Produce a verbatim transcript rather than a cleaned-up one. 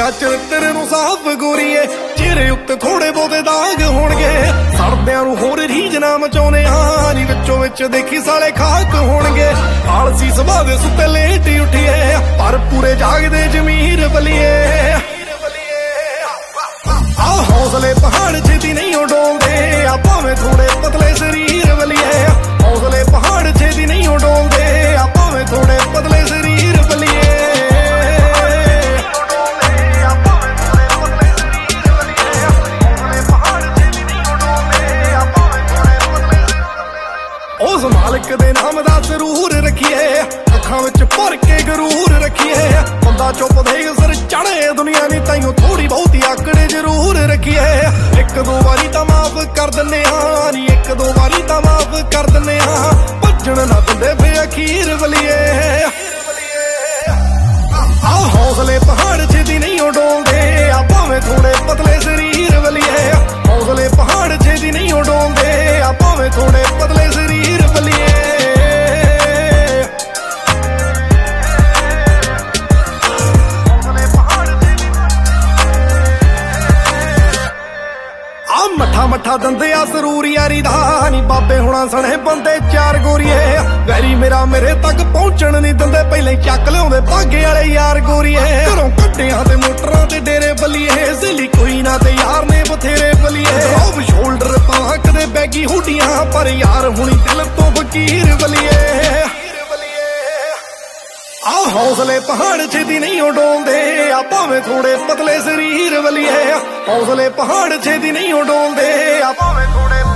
ਆ ਚਰਿੱਤਰ ਨੂੰ ਸਾਫ਼ ਗੋਰੀਏ, ਚਿਹਰੇ ਉੱਤੇ ਥੋੜੇ ਬਹੁਤੇ ਦਾਗ ਹੋਣਗੇ। ਸੜਦਿਆਂ ਨੂੰ ਹੋਰ ਰੀਝ ਨਾ ਮਚਾਉਨੇ ਆ ਨੀ, ਵਿੱਚੋਂ ਵਿੱਚ ਦੇਖੀ ਸਾਲੇ ਖਾਕ ਹੋਣਗੇ। ਆਲਸੀ ਸੁਭਾਅ ਦੇ ਸੁੱਤੇ ਲੇਟ ਉੱਠੀਏ, ਪਰ ਪੂਰੇ ਜਾਗਦੇ ਜ਼ਮੀਰ ਬਲੀਏ। ਆ ਹੌਸਲੇ ਪਹਾੜ ਛੇਤੀ ਨਹੀਂ ਉਡੋਲਦੇ, ਆ ਭਾਵੇਂ ਥੋੜੇ ਪਤਲੇ ਸਰੀਰ ਬਲੀਏ। ਹੌਸਲੇ ਪਹਾੜ ਛੇਤੀ ਨਹੀਂ ਉਡੋਲਦੇ, ਆ ਭਾਵੇਂ ਥੋੜੇ ਪਤਲੇ ਸਰੀਰ ਬਲੀਏ। ਉਸ ਮਾਲਕ ਦੇ ਨਾਮ ਦਾ ਜ਼ਰੂਰ ਰੱਖੀਏ, ਅੱਖਾਂ ਵਿੱਚ ਭਰ ਕੇ ਗਰੂਰ ਰੱਖੀਏ। ਬੰਦਾ ਚੁੱਪ ਦੇਖ ਸਿਰ ਚੜੇ ਦੁਨੀਆ ਨੀ, ਤਾਈਓ ਥੋੜੀ ਬਹੁਤੀ ਆਕੜੇ ਜ਼ਰੂਰ ਰੱਖੀਏ। ਇੱਕ ਦੋ ਵਾਰੀ ਤਾਂ ਮਾਫ ਕਰ ਦਿੰਨੇ ਆ ਨੀ, ਇੱਕ ਦੋ ਵਾਰੀ ਤਾਂ ਮਾਫ ਕਰ ਦਿੰਨੇ ਆ। ਭੱਜਣ ਨਾ ਦਿੰਦੇ ਫੇ ਅਖੀਰ ਬਲੀਏ। ਆ ਹੌਸਲੇ ਪਹਾੜ ਛੇਤੀ ਨਹੀਂ ਉਡੋਲਦੇ, ਆ ਭਾਵੇਂ ਥੋੜੇ ਪਤਲੇ ਸਰੀਰ ਬਲੀਏ। ਹੌਸਲੇ ਪਹਾੜ ਛੇਤੀ ਨਹੀਂ ਉਡੋਲਦੇ, ਆ ਭਾਵੇਂ ਥੋੜੇ ਪਤਲੇ ਸਰੀਰ ਬਲੀਏ। ਮੱਠਾ ਮੱਠਾ ਦੰਦੇ ਆ ਸਰੂਰ ਯਾਰੀ ਦਾ ਨੀ, ਬਾਬੇ ਹੁਣਾ ਸਣੇ ਬੰਦੇ ਚਾਰ ਗੋਰੀਏ। ਵੈਰੀ ਮੇਰਾ ਮੇਰੇ ਤੱਕ ਪਹੁੰਚਣ ਨਹੀਂ ਦਿੰਦੇ, ਪਹਿਲਾਂ ਹੀ ਚੱਕ ਲਿਆਉਂਦੇ ਭਾਗੇ ਵਾਲੇ ਯਾਰ ਗੋਰੀਏ। ਘਰੋਂ ਕੱਢਿਆਂ ਤੇ ਮੋਟਰਾਂ ਤੇ ਡੇਰੇ ਬਲੀਏ, ਜ਼ੇਲੀ ਕੋਈ ਨਾ ਤੇ ਯਾਰ ਨੇ ਬਥੇਰੇ ਬਲੀਏ। ਰੋਬ ਸ਼ੋਲਡਰ ਤਾਂ ਕਦੇ ਬੈਗੀ ਹੁੱਡੀਆਂ, ਪਰ ਯਾਰ ਹੁਣੀ ਦਿਲ ਤੋਂ ਫਕੀਰ ਬਲੀਏ। ਆ ਹੌਸਲੇ ਪਹਾੜ ਛੇਤੀ ਨਹੀਂ ਉਡੋਲਦੇ, ਆ ਭਾਵੇਂ ਥੋੜੇ ਪਤਲੇ ਸਰੀਰ ਬਲੀਏ। ਹੌਸਲੇ ਪਹਾੜ ਛੇਤੀ ਨਹੀਂ ਉਡੋਲਦੇ, ਆ ਭਾਵੇਂ ਥੋੜੇ